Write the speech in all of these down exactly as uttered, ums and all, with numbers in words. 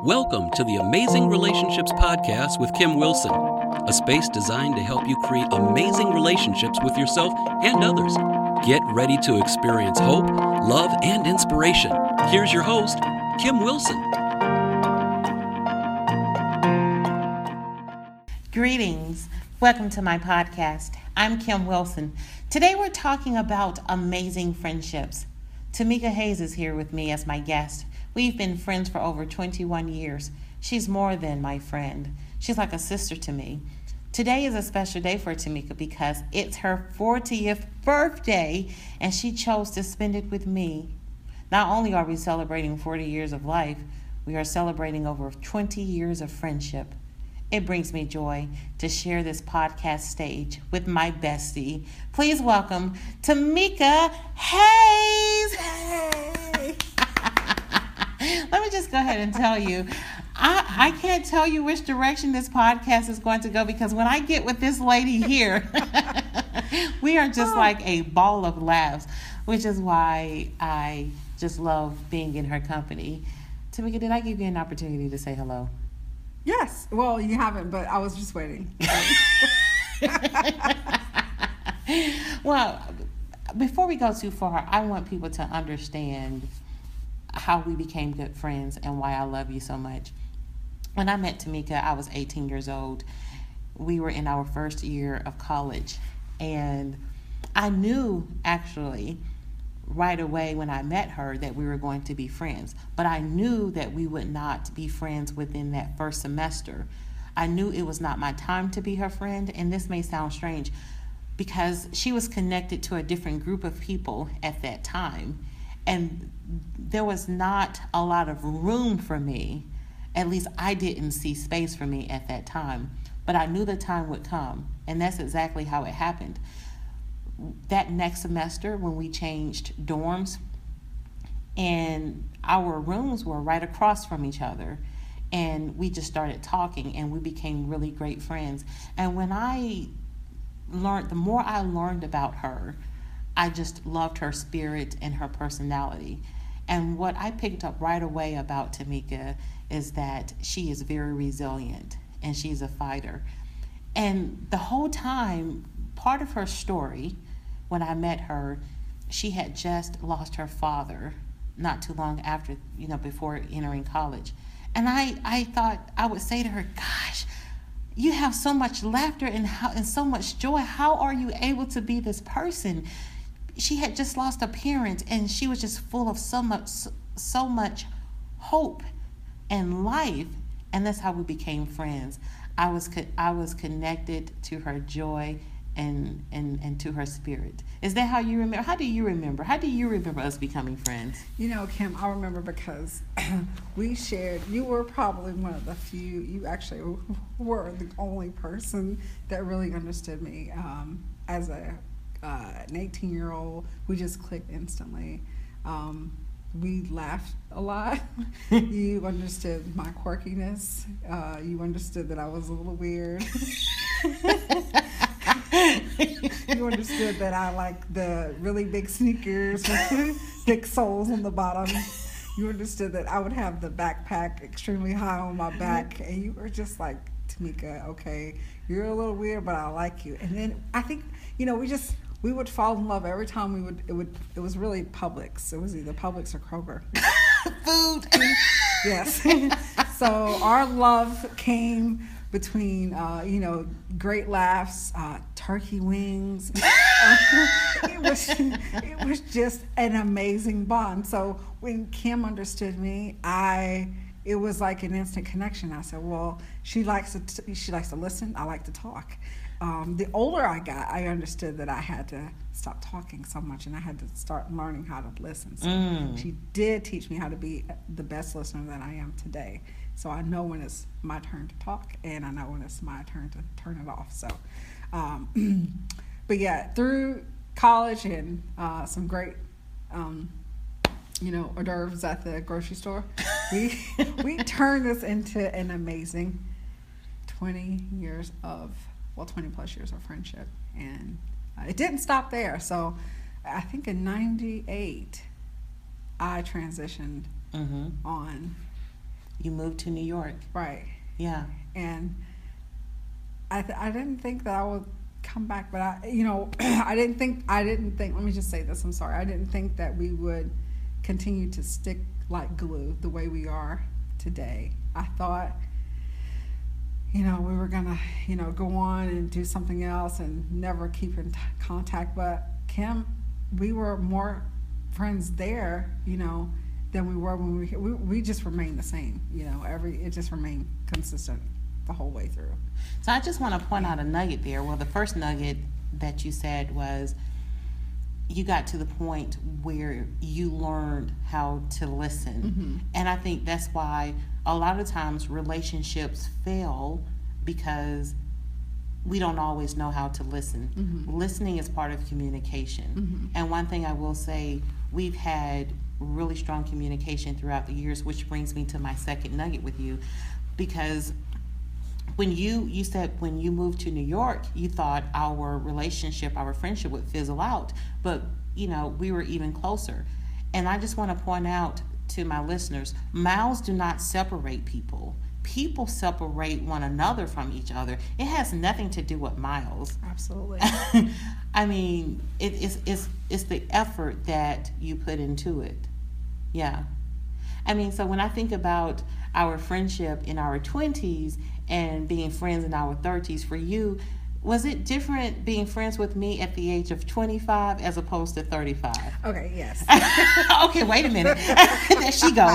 Welcome to the Amazing Relationships Podcast with Kim Wilson, a space designed to help you create amazing relationships with yourself and others. Get ready to experience hope, love, and inspiration. Here's your host, Kim Wilson. Greetings. Welcome to my podcast. I'm Kim Wilson. Today we're talking about amazing friendships. Tamika Hayes is here with me as my guest. We've been friends for over twenty-one years. She's more than my friend. She's like a sister to me. Today is a special day for Tamika because it's her fortieth birthday and she chose to spend it with me. Not only are we celebrating forty years of life, we are celebrating over twenty years of friendship. It brings me joy to share this podcast stage with my bestie. Please welcome Tamika Hayes. Hey. Let me just go ahead and tell you, I, I can't tell you which direction this podcast is going to go because when I get with this lady here, we are just like a ball of laughs, which is why I just love being in her company. Tamika, did I give you an opportunity to say hello? Yes. Well, you haven't, but I was just waiting. Well, before we go too far, I want people to understand how we became good friends and why I love you so much. When I met Tamika, I was eighteen years old. We were in our first year of college, and I knew actually right away when I met her that we were going to be friends, but I knew that we would not be friends within that first semester. I knew it was not my time to be her friend, and this may sound strange because she was connected to a different group of people at that time, and there was not a lot of room for me. At least I didn't see space for me at that time, but I knew the time would come, and that's exactly how it happened. That next semester when we changed dorms, and our rooms were right across from each other, and we just started talking and we became really great friends. And when I learned, the more I learned about her, I just loved her spirit and her personality. And what I picked up right away about Tamika is that she is very resilient and she's a fighter. And the whole time, part of her story, when I met her, she had just lost her father not too long after, you know, before entering college. And I, I thought I would say to her, gosh, you have so much laughter and, how, and so much joy. How are you able to be this person? She had just lost a parent and she was just full of so much, so much hope and life. And that's how we became friends. I was, I was connected to her joy and, and, and to her spirit. Is that how you remember? How do you remember? How do you remember us becoming friends? You know, Kim, I remember because we shared, you were probably one of the few, you actually were the only person that really understood me um, as a uh, an eighteen-year-old. We just clicked instantly. Um, we laughed a lot. You understood my quirkiness. Uh, you understood that I was a little weird. You understood that I like the really big sneakers with thick soles on the bottom. You understood that I would have the backpack extremely high on my back. And you were just like, Tamika, okay, you're a little weird, but I like you. And then I think, you know, we just, we would fall in love every time we would, it would, it was really Publix. It was either Publix or Kroger. Food. Yes. So our love came between, uh, you know, great laughs, uh, turkey wings. uh, it was, it was just an amazing bond. So when Kim understood me, I, it was like an instant connection. I said, well, she likes to, t- she likes to listen. I like to talk. Um, the older I got, I understood that I had to stop talking so much and I had to start learning how to listen. So mm. she did teach me how to be the best listener that I am today. So I know when it's my turn to talk and I know when it's my turn to turn it off. So, um, but yeah, through college and uh, some great, um, you know, hors d'oeuvres at the grocery store, we we turned this into an amazing twenty years of, well, twenty plus years of friendship. And uh, it didn't stop there. So I think in ninety-eight, I transitioned mm-hmm. on you moved to New York. Right. Yeah. And I th- I didn't think that I would come back, but I, you know, I didn't think, I didn't think, let me just say this, I'm sorry. I didn't think that we would continue to stick like glue the way we are today. I thought, you know, we were going to, you know, go on and do something else and never keep in t- contact. But Kim, we were more friends there, you know, than we were when we, we, we just remained the same, you know, every, it just remained consistent the whole way through. So I just want to point out a nugget there. Well, the first nugget that you said was you got to the point where you learned how to listen. Mm-hmm. And I think that's why a lot of times relationships fail, because we don't always know how to listen. Mm-hmm. Listening is part of communication. Mm-hmm. And one thing I will say, we've had really strong communication throughout the years, which brings me to my second nugget with you, because when you, you said when you moved to New York, you thought our relationship, our friendship would fizzle out, but you know, we were even closer. And I just want to point out to my listeners, miles do not separate people. People separate one another from each other. It has nothing to do with miles. Absolutely. I mean, it, it's, it's, it's the effort that you put into it. Yeah. I mean, so when I think about our friendship in our twenties and being friends in our thirties, for you, was it different being friends with me at the age of twenty-five as opposed to thirty-five? Okay, yes. Okay, wait a minute. There she goes.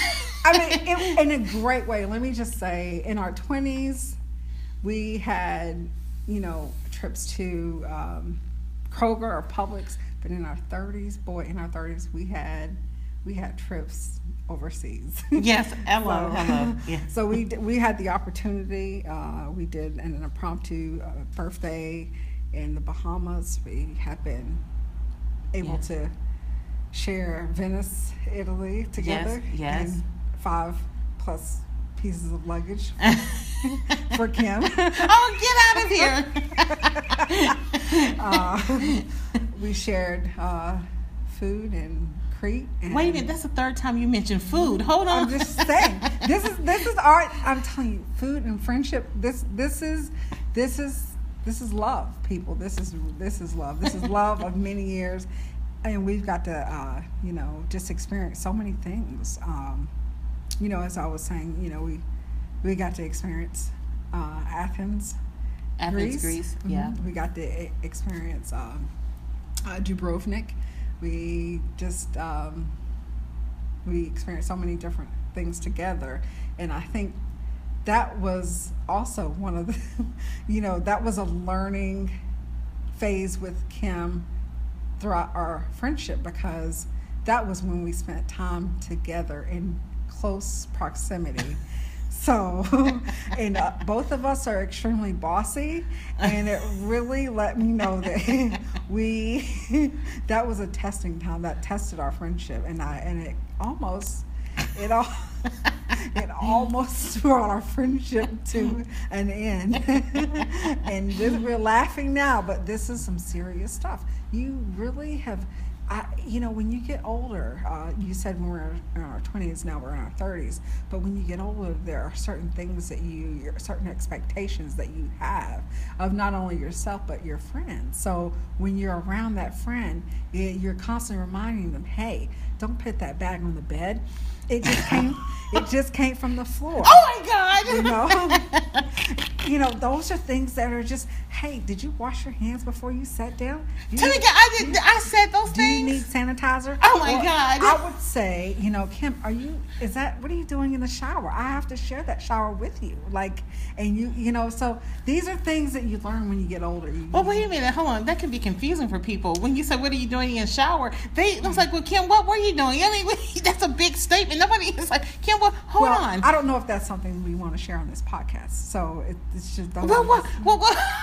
I mean, it, in a great way. Let me just say, in our twenties, we had, you know, trips to um, Kroger or Publix. But in our thirties, boy, in our thirties, we had we had trips overseas. Yes, hello, so, hello. Yeah. So we we had the opportunity. Uh, we did an, an impromptu uh, birthday in the Bahamas. We have been able yes. to share Venice, Italy together. Yes, yes. And five plus pieces of luggage for Kim. Oh, get out of here. uh, we shared uh, food and Crete. And wait a minute, that's the third time you mentioned food. Hold on. I'm just saying. This is this is art. I'm telling you, food and friendship. This this is this is this is love, people. This is this is love. This is love of many years, and we've got to uh, you know, just experience so many things. Um, you know, as I was saying, you know, we we got to experience uh, Athens, Athens, Greece. Greece. Mm-hmm. Yeah. We got to experience um, uh, Dubrovnik. We just um, we experienced so many different things together, and I think that was also one of the, you know, that was a learning phase with Kim throughout our friendship, because that was when we spent time together in close proximity. So, and uh, both of us are extremely bossy, and it really let me know that we, that was a testing time that tested our friendship, and I, and it almost, it all, it almost brought our friendship to an end. And this, we're laughing now, but this is some serious stuff. You really have, I, you know, when you get older, uh, you said when we're in our twenties, now we're in our thirties, but when you get older, there are certain things that you, certain expectations that you have of not only yourself, but your friends. So when you're around that friend, you're constantly reminding them, hey, don't put that bag on the bed. It just came, it just came from the floor. Oh my God! You know, you know, those are things that are just, hey, did you wash your hands before you sat down? You Tamika, I did. I said those do things. you need sanitizer? Oh my Or God! I would say, you know, Kim, are you? Is that what are you doing in the shower? I have to share that shower with you, like, and you, you know, so these are things that you learn when you get older. You, Well, wait a minute. Hold on. That can be confusing for people. When you say, "What are you doing in the shower?" They was like, "Well, Kim, what were you doing?" I mean, that's a big statement. Nobody is like, "Kim, well, hold well, on." I don't know if that's something we want to share on this podcast. So it, it's just the Well, well, well,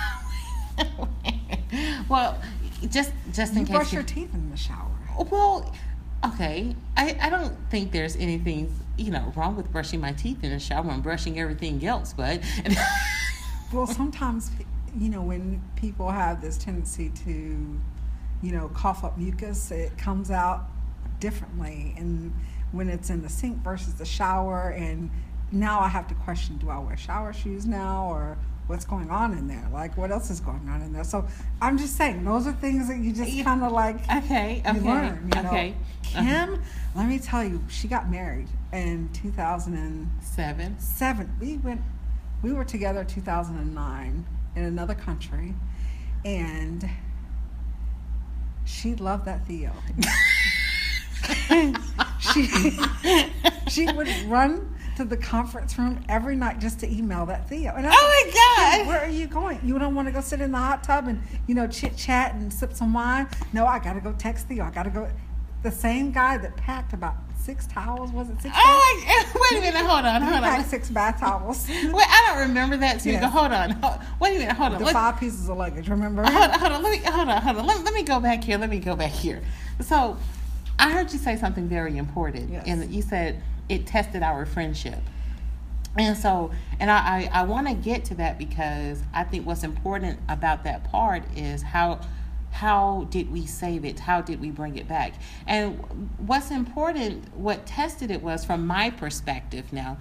well, well, just just in you case brush you, your teeth in the shower. Well, okay. I, I don't think there's anything, you know, wrong with brushing my teeth in the shower. I'm brushing everything else, but Well, sometimes, you know, when people have this tendency to, you know, cough up mucus, it comes out differently. And when it's in the sink versus the shower. And now I have to question, do I wear shower shoes now, or what's going on in there? Like, what else is going on in there? So I'm just saying, those are things that you just kind of like, okay, okay, you learn, you know? okay. Kim, uh-huh. let me tell you, she got married in two thousand seven. Seven. We went, we were together in two thousand nine in another country, and she loved that Theo. she she would run to the conference room every night just to email that Theo. And I oh my God! Hey, where are you going? You don't want to go sit in the hot tub and, you know, chit chat and sip some wine? No, I got to go text Theo. I got to go. The same guy that packed about six towels, was it six? Oh my God! Wait a minute, hold on, hold on. Packed six bath towels. Wait, I don't remember that. Too. Yes. Hold on. Hold, wait a minute, hold on. The Let, five pieces of luggage. Remember? Hold on, hold on. Let me hold on, hold on. Let, let me go back here. Let me go back here. So, I heard you say something very important, yes. and you said it tested our friendship. And so, and I, I, I want to get to that because I think what's important about that part is how how did we save it? How did we bring it back? And what's important, what tested it was from my perspective now,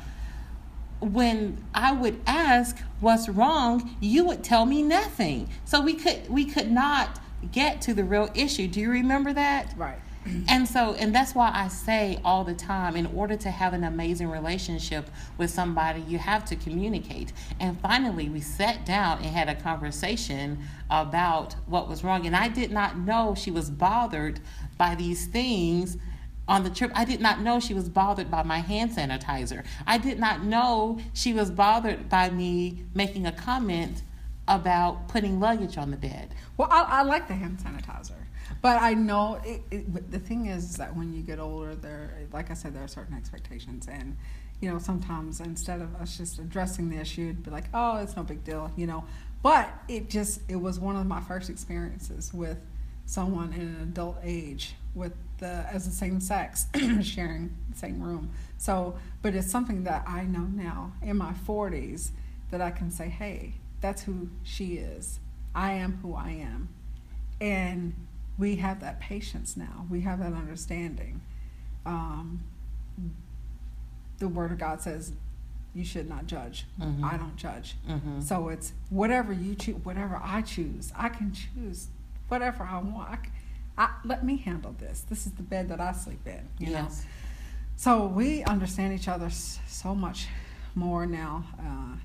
when I would ask what's wrong, you would tell me nothing. So we could we could not get to the real issue. Do you remember that? Right. And so, and that's why I say all the time, in order to have an amazing relationship with somebody, you have to communicate. And finally, we sat down and had a conversation about what was wrong. And I did not know she was bothered by these things on the trip. I did not know she was bothered by my hand sanitizer. I did not know she was bothered by me making a comment about putting luggage on the bed. Well, I, I like the hand sanitizer. But I know it, it, but the thing is, is that when you get older, there, like I said, there are certain expectations, and you know, sometimes instead of us just addressing the issue, it'd be like, oh, it's no big deal, you know. But it just, it was one of my first experiences with someone in an adult age with the as the same sex sharing the same room. So, but it's something that I know now in my forties that I can say, hey, that's who she is. I am who I am, and we have that patience now. We have that understanding. Um, the Word of God says, you should not judge. Mm-hmm. I don't judge. Mm-hmm. So it's whatever you choose, whatever I choose. I can choose whatever I want. I, I, let me handle this. This is the bed that I sleep in. You yes. know? So we understand each other so much more now. Uh,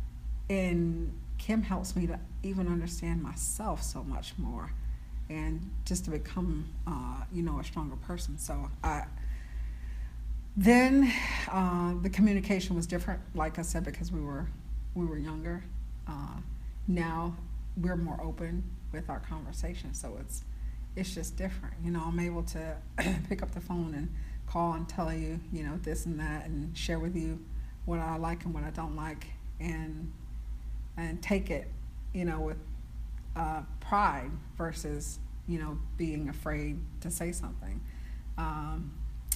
and Kim helps me to even understand myself so much more, and just to become, uh, you know, a stronger person. So I, then uh, the communication was different, like I said, because we were we were younger. Uh, now we're more open with our conversation, so it's it's just different. You know, I'm able to pick up the phone and call and tell you, you know, this and that, and share with you what I like and what I don't like, and and take it, you know, with Uh, pride versus, you know, being afraid to say something. Um,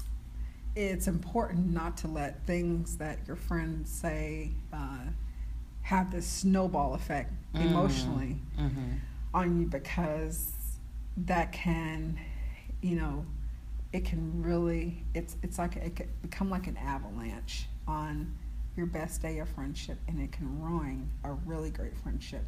it's important not to let things that your friends say uh, have this snowball effect mm-hmm. emotionally mm-hmm. on you, because that can, you know, it can really, it's it's like, it can become like an avalanche on your best day of friendship, and it can ruin a really great friendship.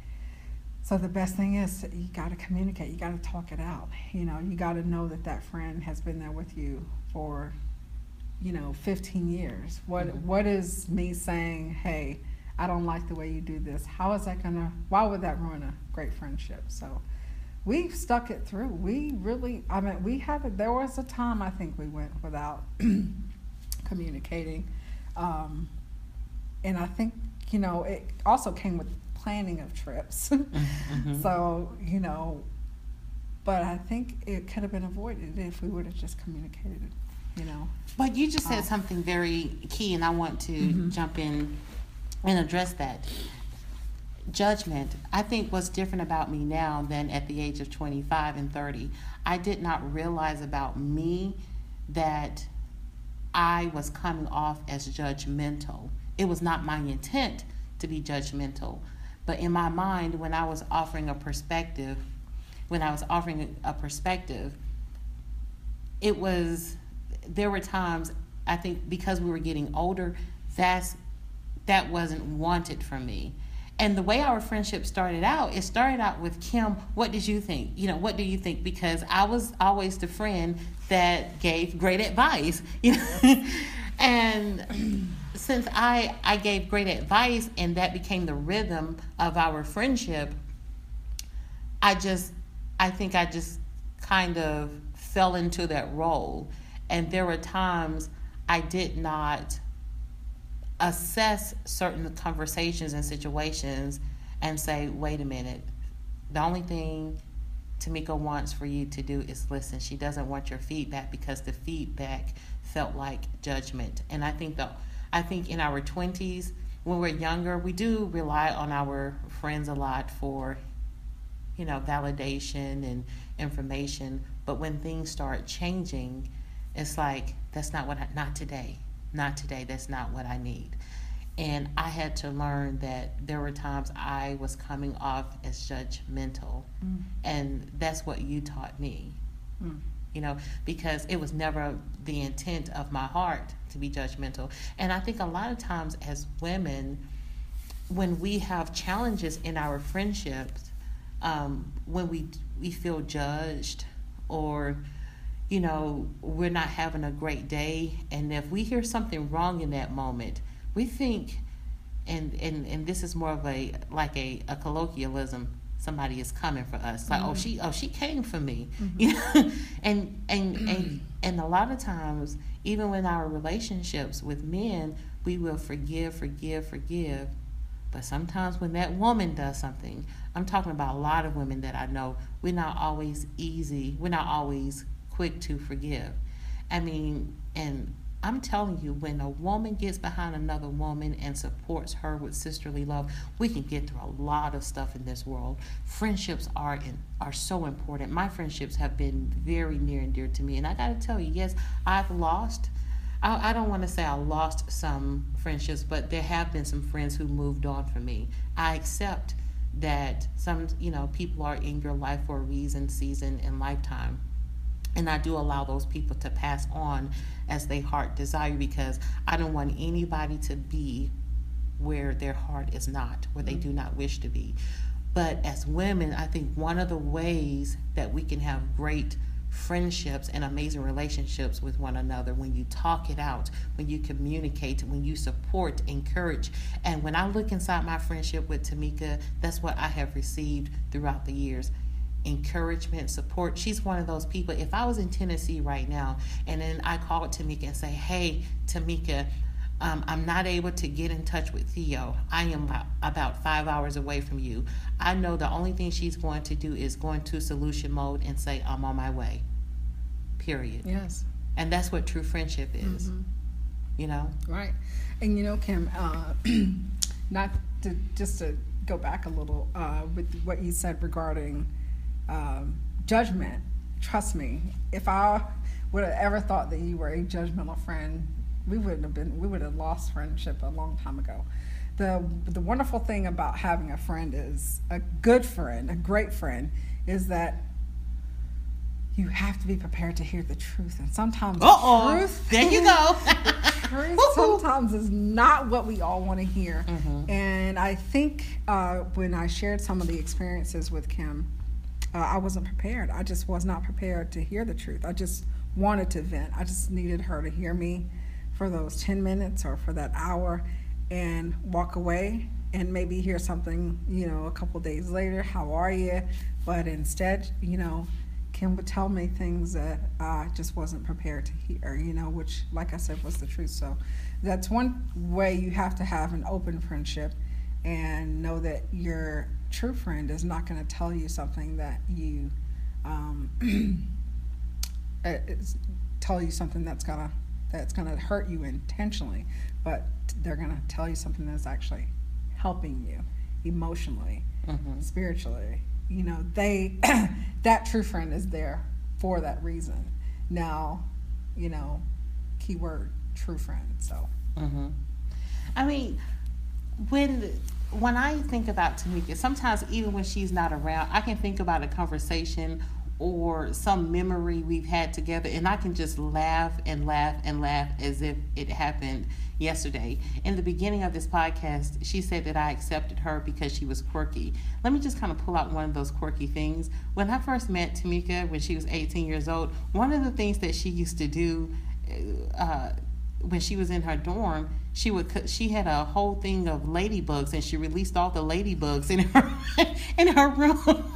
So the best thing is you got to communicate. You got to talk it out. You know, you got to know that that friend has been there with you for, you know, fifteen years. What mm-hmm. What is me saying, hey, I don't like the way you do this? How is that gonna? Why would that ruin a great friendship? So we've stuck it through. We really, I mean, we haven't. There was a time I think we went without communicating, um, and I think, you know, it also came with planning of trips. Mm-hmm. So, you know, but I think it could have been avoided if we would have just communicated, you know. But you just said um, something very key, and I want to mm-hmm. jump in and address that. Judgment. I think what's different about me now than at the age of twenty-five and thirty, I did not realize about me that I was coming off as judgmental. It was not my intent to be judgmental. But in my mind, when I was offering a perspective, when I was offering a perspective, it was there were times, I think because we were getting older, that's that wasn't wanted from me. And the way our friendship started out, it started out with, Kim, what did you think? You know, what do you think? Because I was always the friend that gave great advice. You know? And since I, I gave great advice and that became the rhythm of our friendship, I just, I think I just kind of fell into that role. And there were times I did not assess certain conversations and situations and say, wait a minute, the only thing Tamika wants for you to do is listen. She doesn't want your feedback because the feedback felt like judgment. And I think the, I think in our twenties, when we're younger, we do rely on our friends a lot for, you know, validation and information. But when things start changing, it's like, that's not what I, not today. Not today, that's not what I need. And I had to learn that there were times I was coming off as judgmental. Mm. And that's what you taught me. Mm. You know, because it was never the intent of my heart to be judgmental. And I think a lot of times as women, when we have challenges in our friendships, um, when we we feel judged, or you know, we're not having a great day, and if we hear something wrong in that moment, we think, and and, and this is more of a like a, a colloquialism, somebody is coming for us. Like, mm-hmm. oh she oh she came for me. Mm-hmm. You know? and and and and a lot of times, even with our relationships with men, we will forgive, forgive, forgive. But sometimes when that woman does something, I'm talking about a lot of women that I know, we're not always easy, we're not always quick to forgive. I mean, and I'm telling you, when a woman gets behind another woman and supports her with sisterly love, we can get through a lot of stuff in this world. Friendships are in, are so important. My friendships have been very near and dear to me. And I got to tell you, yes, I've lost, I, I don't want to say I lost some friendships, but there have been some friends who moved on from me. I accept that some, you know, people are in your life for a reason, season, and lifetime. And I do allow those people to pass on as their heart desire, because I don't want anybody to be where their heart is not, where they do not wish to be. But as women, I think one of the ways that we can have great friendships and amazing relationships with one another, when you talk it out, when you communicate, when you support, encourage. And when I look inside my friendship with Tamika, that's what I have received throughout the years. Encouragement, support. She's one of those people. If I was in Tennessee right now and then I called Tamika and say, hey, Tamika, um, I'm not able to get in touch with Theo. I am about five hours away from you. I know the only thing she's going to do is go into solution mode and say, I'm on my way. Period. Yes. And that's what true friendship is. Mm-hmm. You know? Right. And you know, Kim, uh, not to just to go back a little uh, with what you said regarding Um, judgment. Trust me, if I would have ever thought that you were a judgmental friend, we wouldn't have been. We would have lost friendship a long time ago. The the wonderful thing about having a friend is a good friend, a great friend, is that you have to be prepared to hear the truth. And sometimes Uh-oh. the truth, there you go. the truth sometimes is not what we all want to hear. Mm-hmm. And I think uh, when I shared some of the experiences with Kim, Uh, I wasn't prepared. I just was not prepared to hear the truth. I just wanted to vent. I just needed her to hear me for those ten minutes or for that hour and walk away and maybe hear something, you know, a couple days later, how are you? But instead, you know, Kim would tell me things that I just wasn't prepared to hear, you know, which, like I said, was the truth. So that's one way you have to have an open friendship and know that your true friend is not going to tell you something that you um, tell you something that's gonna that's gonna hurt you intentionally, but they're gonna tell you something that's actually helping you emotionally, mm-hmm. spiritually. You know, they that true friend is there for that reason. Now, you know, keyword true friend. So, mm-hmm. I mean, when. When I think about Tamika, sometimes even when she's not around, I can think about a conversation or some memory we've had together, and I can just laugh and laugh and laugh as if it happened yesterday. In the beginning of this podcast, she said that I accepted her because she was quirky. Let me just kind of pull out one of those quirky things. When I first met Tamika when she was eighteen years old, one of the things that she used to do uh, when she was in her dorm, she would she had a whole thing of ladybugs, and she released all the ladybugs in her in her room.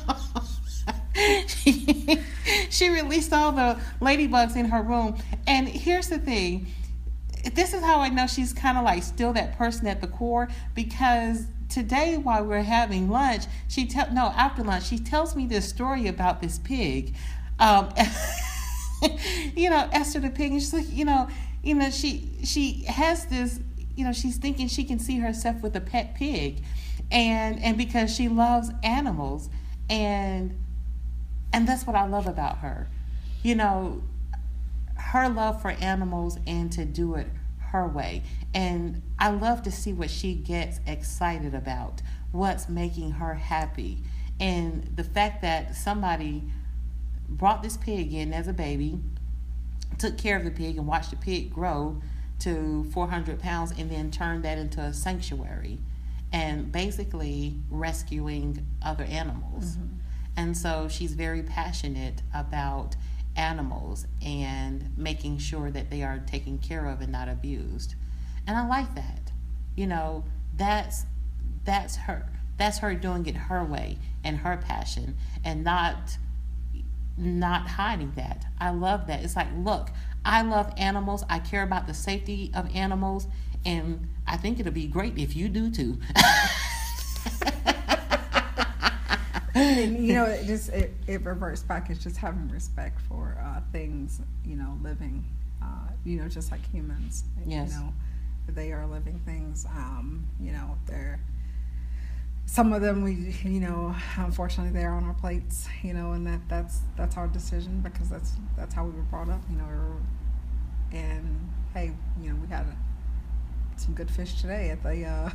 she, she released all the ladybugs in her room. And here's the thing, this is how I know she's kind of like still that person at the core, because today while we're having lunch, she tell no after lunch she tells me this story about this pig. Um, you know, Esther the pig, and she's like, you know, you know, she she has this, you know, she's thinking she can see herself with a pet pig, and and because she loves animals, and and that's what I love about her, you know, her love for animals and to do it her way. And I love to see what she gets excited about, what's making her happy, and the fact that somebody brought this pig in as a baby, took care of the pig, and watched the pig grow to four hundred pounds, and then turned that into a sanctuary and basically rescuing other animals. Mm-hmm. And so she's very passionate about animals and making sure that they are taken care of and not abused. And I like that. You know, that's that's her. That's her doing it her way and her passion, and not not hiding that. I love that. It's like, look, I love animals. I care about the safety of animals, and I think it'll be great if you do too. And, you know, it just it, it reverts back. It's just having respect for uh, things, you know, living, uh, you know, just like humans. Yes. You know, they are living things. Um, you know, they're some of them we, you know, unfortunately they're on our plates. You know, and that that's that's our decision, because that's that's how we were brought up. You know, and hey, you know, we had a, some good fish today at the. Uh,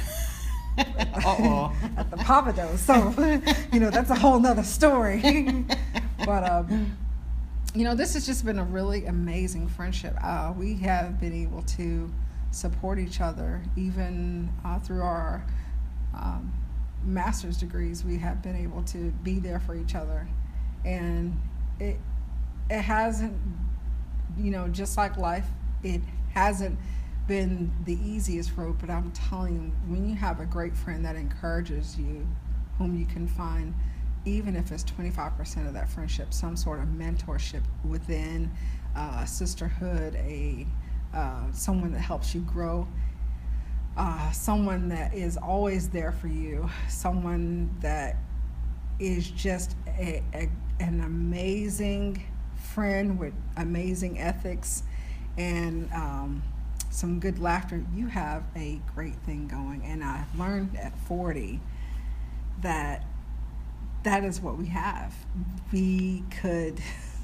Uh-oh. At the Pavados, so you know that's a whole nother story. But um, you know, this has just been a really amazing friendship. Uh, we have been able to support each other, even uh, through our um, master's degrees. We have been able to be there for each other, and it it hasn't, you know, just like life, it hasn't been the easiest road, but I'm telling you, when you have a great friend that encourages you, whom you can find, even if it's twenty-five percent of that friendship, some sort of mentorship within uh, sisterhood, a uh, someone that helps you grow, uh, someone that is always there for you, someone that is just a, a, an amazing friend with amazing ethics and um, some good laughter, you have a great thing going. And I've learned at forty that that is what we have. We could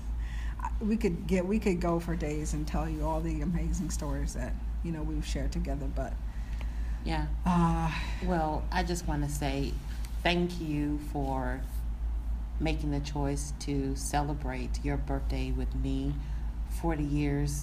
we could get we could go for days and tell you all the amazing stories that, you know, we've shared together. But yeah. Uh, well, I just want to say thank you for making the choice to celebrate your birthday with me. forty years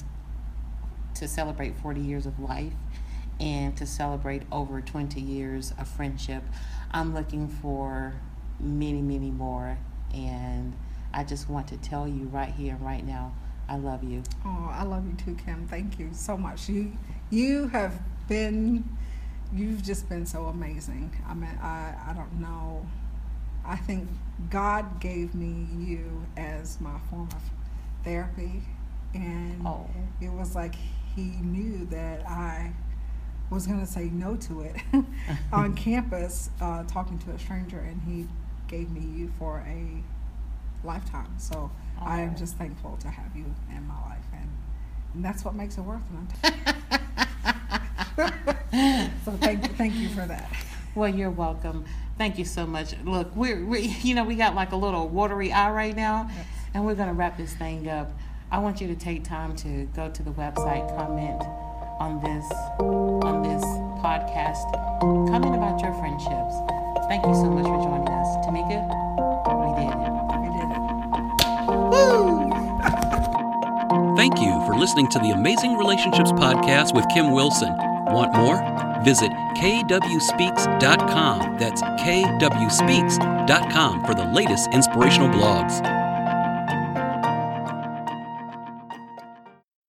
to celebrate forty years of life, and to celebrate over twenty years of friendship. I'm looking for many, many more, and I just want to tell you right here and right now, I love you. Oh, I love you too, Kim. Thank you so much. You you have been, you've just been so amazing. I mean, I, I don't know. I think God gave me you as my form of therapy, and oh. it was like he knew that I was going to say no to it on campus, uh, talking to a stranger, and he gave me you for a lifetime. So oh. I am just thankful to have you in my life, and, and that's what makes it worth it. So thank thank you for that. Well, you're welcome. Thank you so much. Look, we're we you know we got like a little watery eye right now, yes. And we're gonna wrap this thing up. I want you to take time to go to the website, comment on this on this podcast, comment about your friendships. Thank you so much for joining us, Tamika. We did it. We did it. Woo! Thank you for listening to the Amazing Relationships Podcast with Kim Wilson. Want more? Visit k w speaks dot com. That's k w speaks dot com for the latest inspirational blogs.